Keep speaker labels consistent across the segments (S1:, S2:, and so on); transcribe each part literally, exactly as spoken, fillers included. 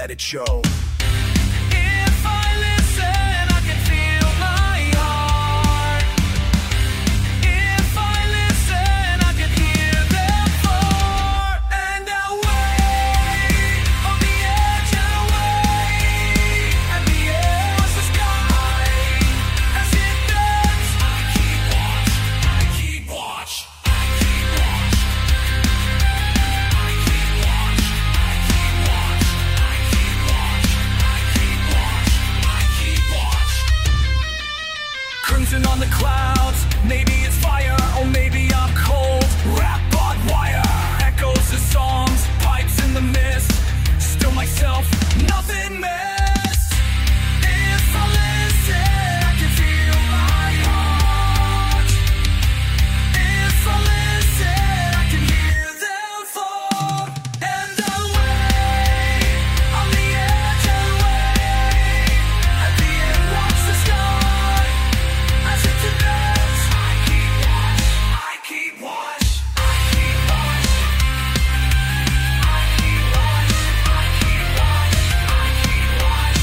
S1: let it show.
S2: If I listen, I can feel my heart. If I listen, I can hear them far and away on the edge and away at the edge of the sky. As it bends, I keep watch, I keep watch, I keep watch, I keep watch, I keep watch, I keep watch, I keep watch, I keep watch. Crimson on the clouds, maybe it's fire, or maybe I'm cold. Wrap on wire, echoes of songs, pipes in the mist. Still myself, nothing missed. If I listen, I can feel my heart. If I listen, I can hear them fall and away on the edge and away at the end. Watch the sky as it develops. I keep watch, I keep watch, I keep watch, I keep watch, I keep watch, I keep watch,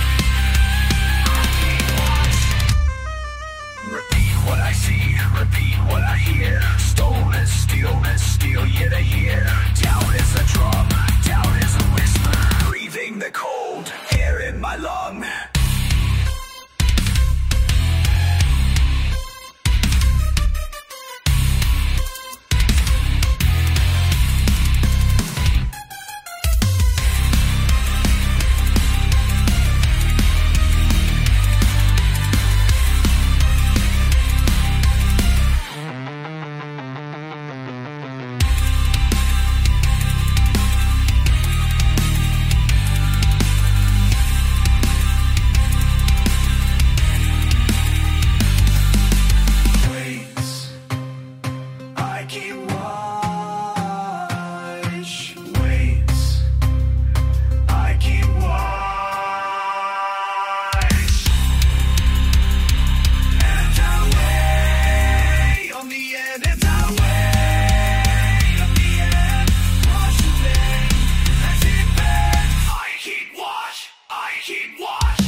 S2: I keep watch. Repeat what I see, repeat what I hear. Stillness, stillness, still yet I hear. Doubt is a drum, doubt is a whisper. Breathing the cold air in my lung. Waits, I keep watch. Waits, I keep watch. And away on the end, it's away on the end. Watch the thing as it bends. I keep watch, I keep watch.